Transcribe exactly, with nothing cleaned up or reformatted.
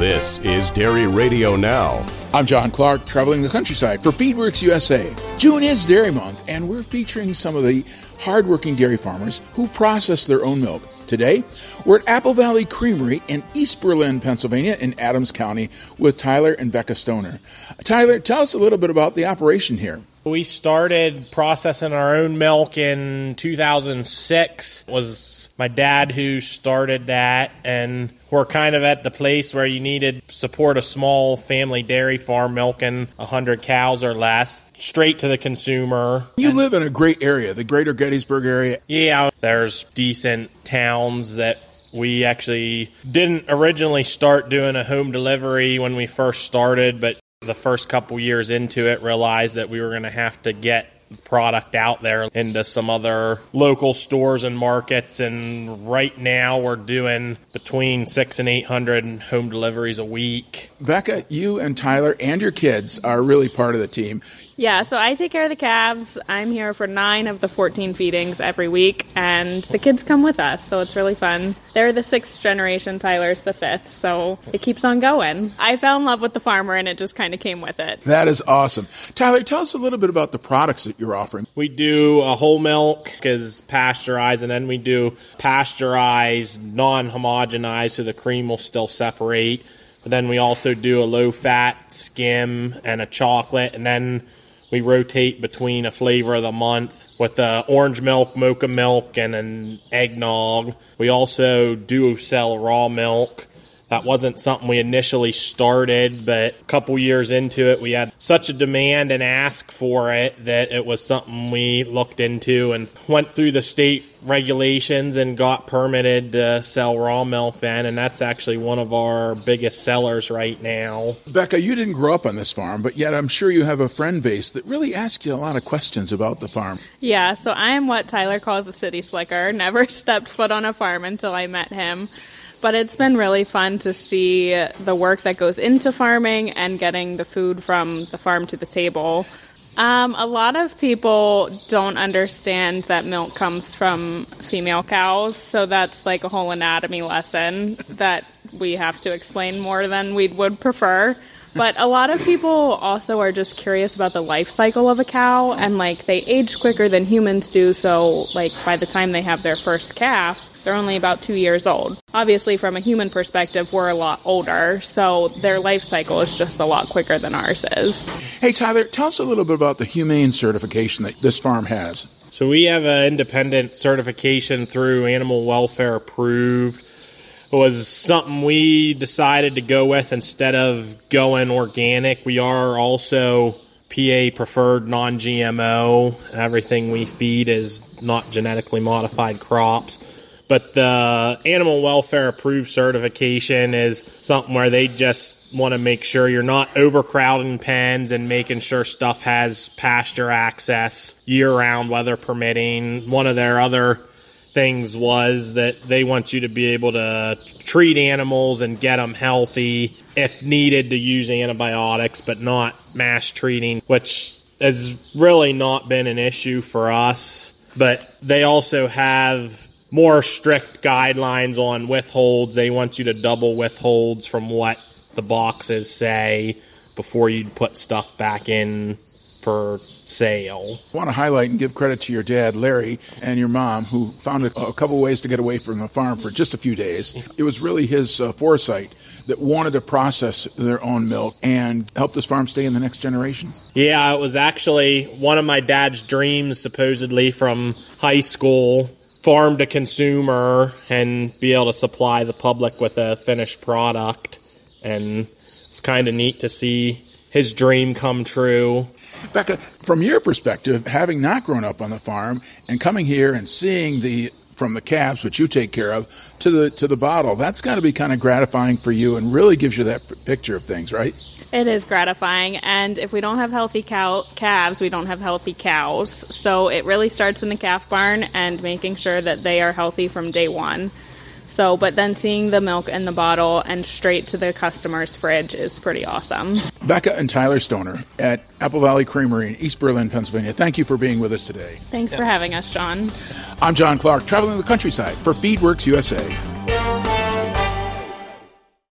This is Dairy Radio Now. I'm John Clark, traveling the countryside for Feedworks U S A. June is Dairy Month, and we're featuring some of the hardworking dairy farmers who process their own milk. Today, we're at Apple Valley Creamery in East Berlin, Pennsylvania, in Adams County, with Tyler and Becca Stoner. Tyler, tell us a little bit about the operation here. We started processing our own milk in two thousand six. It was my dad who started that, and we're kind of at the place where you needed to support a small family dairy farm milking one hundred cows or less, straight to the consumer. You live in a great area, the greater Gettysburg area. Yeah, there's decent towns that we actually didn't originally start doing a home delivery when we first started, but the first couple years into it realized that we were going to have to get product out there into some other local stores and markets, and right now we're doing between six and eight hundred home deliveries a week. Becca, you and Tyler and your kids are really part of the team. Yeah, so I take care of the calves. I'm here for nine of the fourteen feedings every week, and the kids come with us, so it's really fun. They're the sixth generation, Tyler's the fifth, so it keeps on going. I fell in love with the farmer, and it just kind of came with it. That is awesome. Tyler, tell us a little bit about the products that you're offering. We do a whole milk, is pasteurized, and then we do pasteurized, non-homogenized, so the cream will still separate. But then we also do a low-fat skim and a chocolate, and then we rotate between a flavor of the month with the orange milk, mocha milk, and an eggnog. We also do sell raw milk. That wasn't something we initially started, but a couple years into it, we had such a demand and ask for it that it was something we looked into and went through the state regulations and got permitted to sell raw milk then, and that's actually one of our biggest sellers right now. Becca, you didn't grow up on this farm, but yet I'm sure you have a friend base that really asks you a lot of questions about the farm. Yeah, so I am what Tyler calls a city slicker. Never stepped foot on a farm until I met him. But it's been really fun to see the work that goes into farming and getting the food from the farm to the table. Um, a lot of people don't understand that milk comes from female cows, so that's like a whole anatomy lesson that we have to explain more than we would prefer. But a lot of people also are just curious about the life cycle of a cow, and like they age quicker than humans do, so like by the time they have their first calf, they're only about two years old. Obviously, from a human perspective, we're a lot older, so their life cycle is just a lot quicker than ours is. Hey, Tyler, tell us a little bit about the humane certification that this farm has. So we have an independent certification through Animal Welfare Approved. It was something we decided to go with instead of going organic. We are also P A preferred non-G M O. Everything we feed is not genetically modified crops. But the Animal Welfare Approved certification is something where they just want to make sure you're not overcrowding pens and making sure stuff has pasture access year-round, weather permitting. One of their other things was that they want you to be able to treat animals and get them healthy if needed to use antibiotics, but not mass treating, which has really not been an issue for us. But they also have more strict guidelines on withholds. They want you to double withholds from what the boxes say before you put stuff back in for sale. I want to highlight and give credit to your dad, Larry, and your mom, who found a, a couple ways to get away from the farm for just a few days. It was really his uh, foresight that wanted to process their own milk and help this farm stay in the next generation. Yeah, it was actually one of my dad's dreams, supposedly, from high school. Farm to consumer and be able to supply the public with a finished product. And it's kind of neat to see his dream come true. Becca, from your perspective, having not grown up on the farm and coming here and seeing the from the calves, which you take care of, to the to the bottle, that's got to be kind of gratifying for you and really gives you that p- picture of things, right? It is gratifying, and if we don't have healthy cow- calves, we don't have healthy cows. So it really starts in the calf barn and making sure that they are healthy from day one. So, but then seeing the milk in the bottle and straight to the customer's fridge is pretty awesome. Becca and Tyler Stoner at Apple Valley Creamery in East Berlin, Pennsylvania. Thank you for being with us today. Thanks yep. for having us, John. I'm John Clark, traveling the countryside for Feedworks U S A.